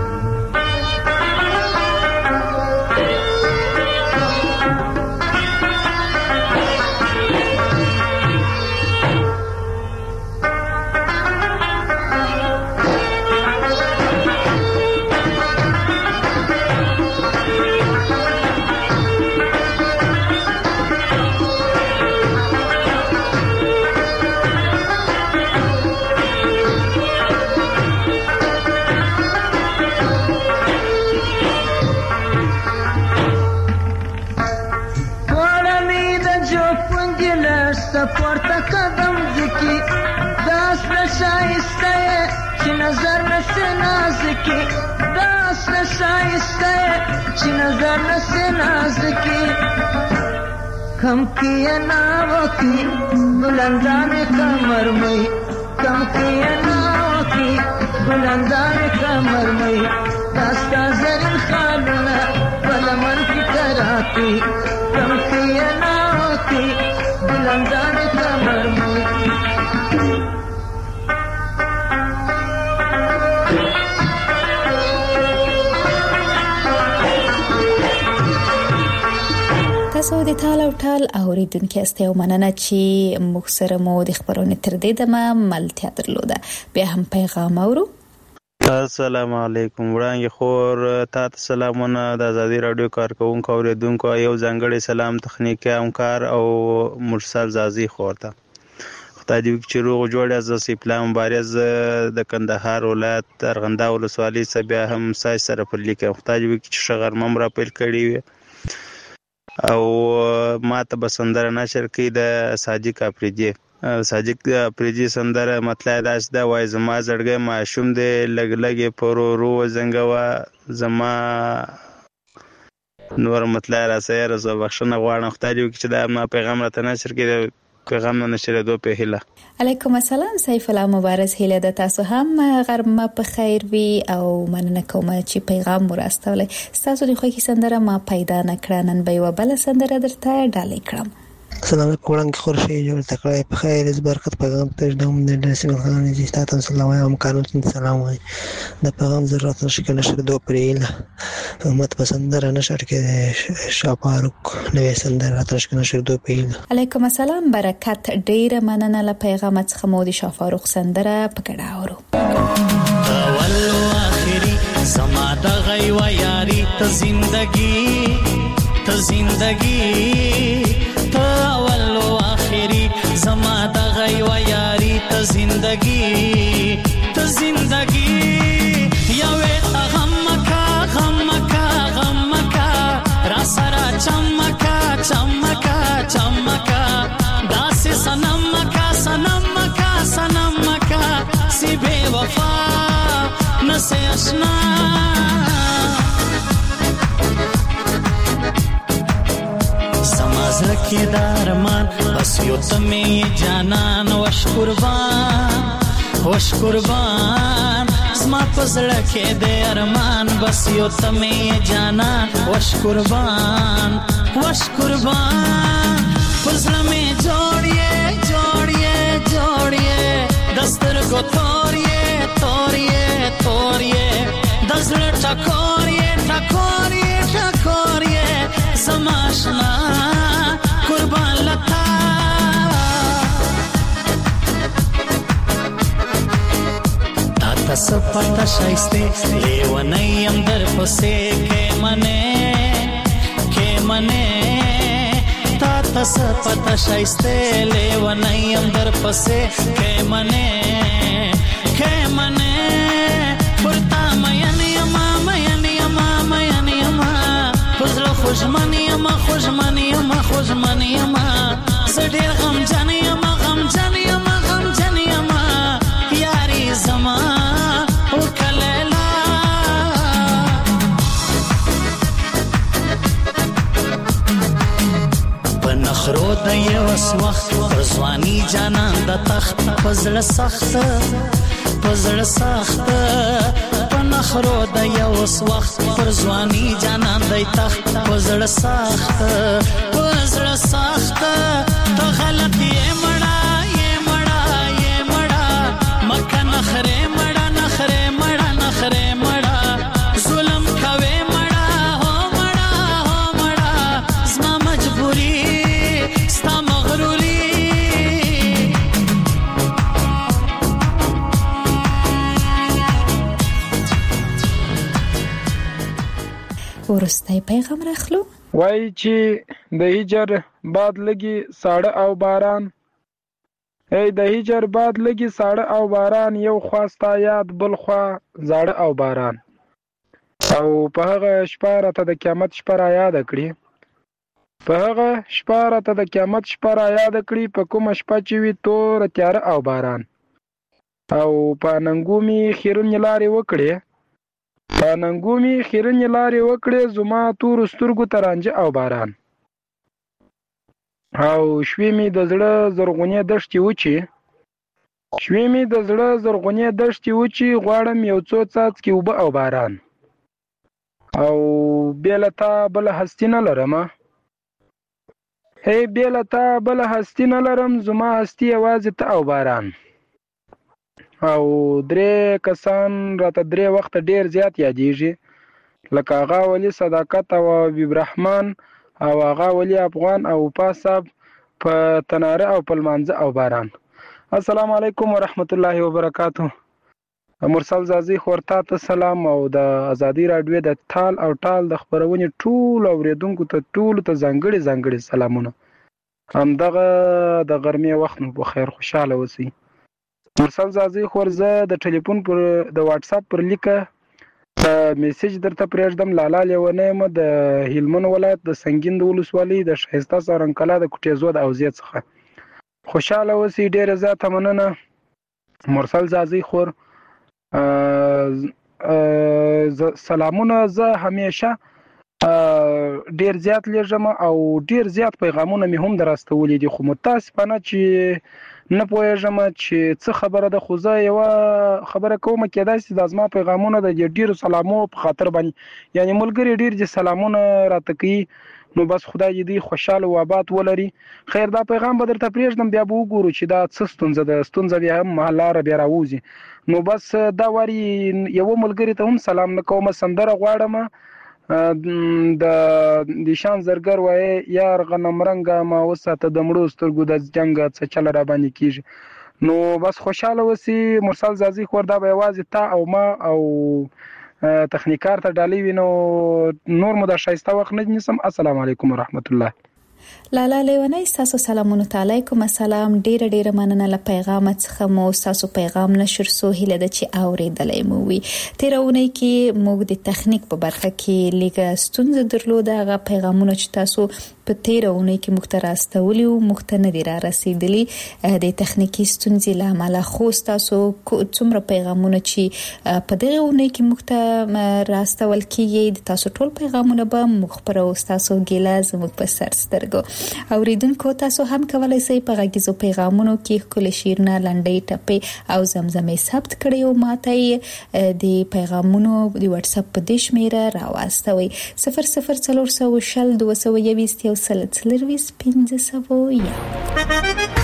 پورته قدم ذکی داس نشایسته چې نظر نسه نازکی داس نشایسته چې نظر نسه نازکی کم کیا ناوکی بلندان کمر مئی کم کیا ناوکی بلندان کمر مئی داستا زرین خالونه پلمن کی کراتی کم کیا ناوکی بلندان کمر مئی تاسو د ټال او ټال اوریدونکو استه او مننه چې موږ سره مو د خبرونې تر دې دمه ملتیا درلوده بیا هم پیغام اورو. السلام علیکم وړاندې خور تاسو سلامونه د ازادي رادیو کارکونکو اوریدونکو یو ځانګړی سلام تخنیکی همکار او مرسل زازي خورته خدای دې چې روغ جوړ از سپلا مبارز د کندهار ولایت ارغنده ولسوالۍ سبیا هم سای سره پر لیکه خدای دې چې شغرمم را پیل کړی او ما ته بسندره نشر کې د ساجد کاپریجی ساجد کاپریجی سندره مطلب داس دا وای زما زړګي ماشوم دې لګ لګي پرو رو زنګوا زما نور مطلب را سره زو بخښنه غواړم خدای دې چې دا ما پیغام راته نشر کې پیغام نشر دو په هله. علیکم السلام سیف الله مبارز هله د تاسو هم غرمه په خیر وي او مننه کوم چې پیغام ورستولې تاسو د خوښي سندره ما پیدا نکړه نن به یو بل سندره درته ډالې کړم. السلام علیکم وړاندې خورشي جوړ تکړه په خیر از برکت پیغام ته دوم د رسول خان دي تاسو سلام علیکم قانون سلام وای د پیغام ضرورت نشي نشر دو پرېل مت پسندره نشر کې شاپاروک نوې سندره ترش کې نشر دو پرېل. علیکم السلام برکت ډیره مننه له پیغام څخه مو د شاپاروک سندره پکړه اورو. اول او اخري زما د غي و یاري ته زندگی ته زندگی ته اول او اخري زما د غي و یاري ته زندگی ته زندگی یا وې غمکا غمکا غمکا را سره چمکا چمکا چمکا داس سنمکا سنمکا سنمکا سی بے وفا نسے اشنا سمازر کی دارمان بس یو تمی جانان وش قربان وش قربان زما پزړه کې د ارمان بس یو تمه جانان وش قربان وش قربان پزړه می جوړیه جوړیه جوړیه دستر کو توریه توریه توریه دزړه ټکوریه ټکوریه ټکوریه زما شنا قربان لتا تاسو پتا شایسته لیونیم در پسې کې منه کې منه تا تاسو پتا شایسته لیونیم در پسې کې منه کې منه پرتا مې ما مې ما مې ما پزړه خوشمنی ما خوشمنی ما خوشمنی ما سړي غم جنې ما غم جنې ما غم جنې ما یاري زما خرو د یو وخت پر ځواني جانان د تخت پزړه سخت پزړه سخت په نخرو د یو وخت پر ځواني جانان د تخت پزړه سخت پزړه سخت ته غلط یې مړه یې مړه یې مړه مکه نخره مړه نخره مړه نخره مړه ظلم کوي مړه هو مړه هو مړه زما مجبوري ورستای پیغام راخلو وای چې د هجر باد لګي ساړه او باران ای د هجر باد لګي ساړه او باران یو خواستا یاد بل خوا زاړه او باران او په هغه شپه راته د قیامت شپه را یاد کړي په هغه شپه راته د قیامت شپه را یاد کړي په کومه شپه چې وي تور تیاره او باران او په ننګومي خیرون لارې وکړي په ننګومي خیرن لارې وکړې زما تور سترګو ته رانجه او باران او شوې مې د زړه زرغونې دښتې وچې شوې مې د زړه زرغونې دښتې وچې غواړم یو څو څاڅکي اوبه او باران او بې له تا بله هستي نه لرم هی بې له تا بله هستي نه لرم زما هستي یوازې ته او باران او درې کسان راته درې وخت ډیر زیات یادېږي لکه هغه ولی صداقت او حبیب رحمان او هغه ولی افغان او پاساب په تناره او په لمانځه او باران. السلام علیکم ورحمت الله وبرکاتہ. مرسل زازی خورتا ته سلام او د ازادي رادیو د ټال او ټال د خبرونې ټول اوریدونکو ته ټول ته ځانګړي ځانګړي سلامونه. همدغه د غرمې وخت مو په خیر خوشاله اوسئ. مرسل زازی خورزه د ټلیفون پر د واتس اپ پر لیکه میسج درته پرېږدم. لالا لیونه یم د هلمند ولایت د سنگین د ولسوالۍ د شایسته سارنکلا د کوټې زو د اوزې څخه. خوشاله اوسئ. ډېره زیاته مننه مرسل زازی خور. سلامونه. زه همیشه ډیر زیات لېږم او ډیر زیات پیغامونه مې هم دراستولي دي، خو متاسفانه چې نه پوهېږم چې څه خبره ده، خو زه یوه خبره کوم کېدای شي دا زما پیغامونه د ډیرو سلامو په خاطر باندې، یعنی ملګري ډیر دي سلامونه راته کوي، نو بس خدای دې خوشاله و آباد ولري. خیر دا پیغام به درته پرېږدم، بیا به وګورو چې دا څه ستونزه ده، ستونزه بیا هم لاره بیا راوځي. نو بس دا واري یوه ملګري ته هم سلام نه کوم، سندره غواړم د دیشان زرګر وایي یار غنم رنګه ما وساته د مړو سترګو د جنګ څه چل را باندې کیږي. نو بس خوشاله اوسئ. مرسل زازی خور دا به یوازې تا او ما او تخنیکار ته ډالۍ وي، نو نور مو د ښایسته وخت نه نیسم. السلام علیکم ورحمت الله. لالا لیونی تاسو سلامونه علیکم. السلام. ډیره ډیره مننه له پیغام څخه مو تاسو پیغام نشر سو هله د چې اوریدلې مو وي. تیرونه کې موږ د تخنیک په برخه کې لږه ستونزه درلوده، هغه پیغامونه چې تاسو په تیرونه کې مختراستولي او مختنه را رسیدلی د تخنیکی ستونزې لامل خو تاسو څومره پیغامونه چې په دغه ونه کې مختراستول کیږي د تاسو ټول پیغامونه به مخبر او تاسو ګیلا زموږ په سر سترګو اوریدونکو تاسو هم کولای شئ په غږیزو پیغامونو کې خپل شیرونه لنډۍ ټپې او زمزمې ثبت کړئ او ماته د پیغامونو د واتس اپ په د شمیره راوستوي صفر صفر څلور سوه شل دوه سوه یویشت یو سل څلرویشت پنځه سوه یو.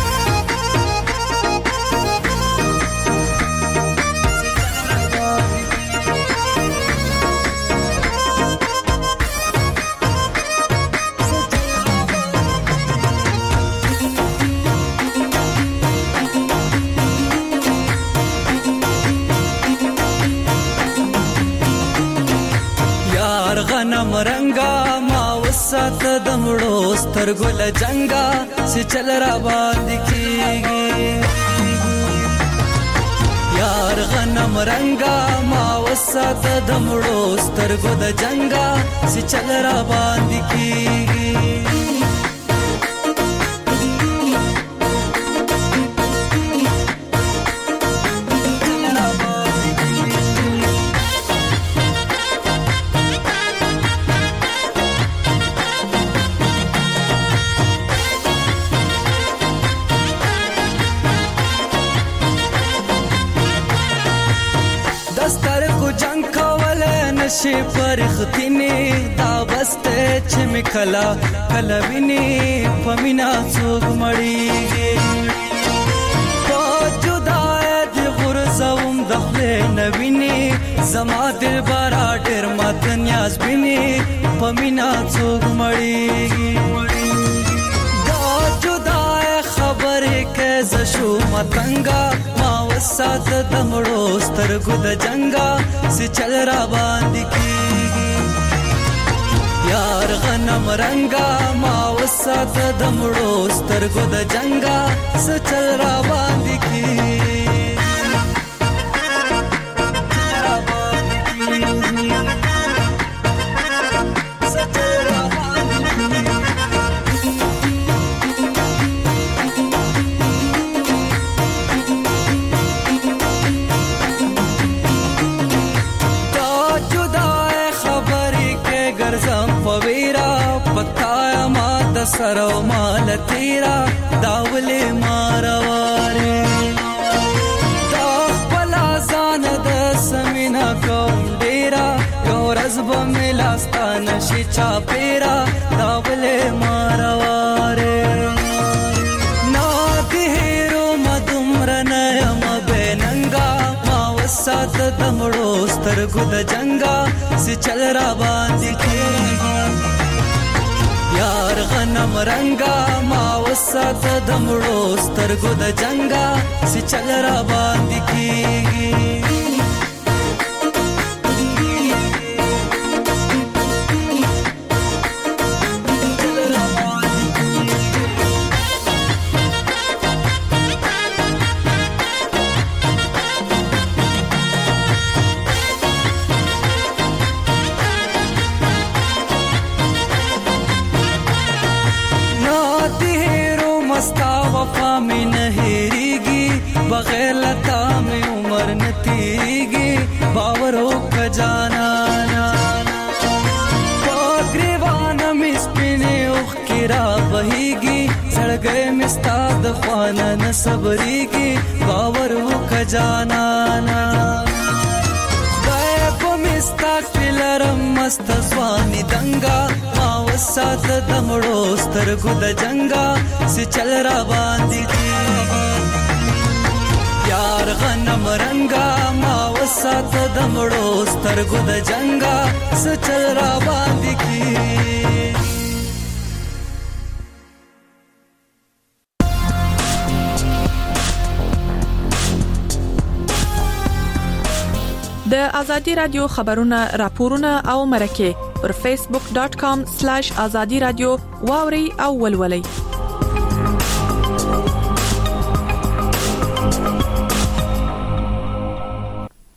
غنم رنگا ما وسات دمړو سترګو لجنګا چې چل را باندې کیږي یار غنم رنگا ما وسات دمړو سترګو د جنګا چې چل را باندې کیږي شي پرختینه دا بسته چې مکلا کلا ویني پمینا څوک مړیږي په جدای د غرزوم دخله نویني زما دل بارا ډېر مات نیاز بیني پمینا څوک مړیږي دا جدای خبره کې زشو متنګا ما وسات دمړو سترګو د جنګا سي چل را باندې کیږي یار غنم رنگا ما وسات دمړو سترګو د جنګا سي چل را باندې کیږي سرو مال تیرا داوله مارواره دا خپل ځان د سمینا کوم ډیرا یو رزب ملاستان شي چا پیرا داوله مارواره نا دهرو مدمر نیم بننګا ما وسات دمړو سترګو د جنګا سي چل را باندې کیږي یار غنم رنگا ما وسات دمړو سترګو د جنګا سي چل را باندې کیږي बगैर लता में उम्र न तीगी बावरों का जाना पगरीवान मिस्पिने उखिरा बहीगी सड़ गए मिस्ताद ख्वाना न सबरीगी बावरों का जाना गायब मिस्ताक पिलरम मस्त स्वानी दंगा मावसात दमड़ो स्तरगु द जंगा से चल रा बांधी यार غنم رنگا ما وسات دمړو سترګو د جنگا سچل را باندې کی د ازادي رادیو خبرونه راپورونه او مرکه پر فیسبوک ډاٹ کام سلیش ازادي رادیو واوري او ولولي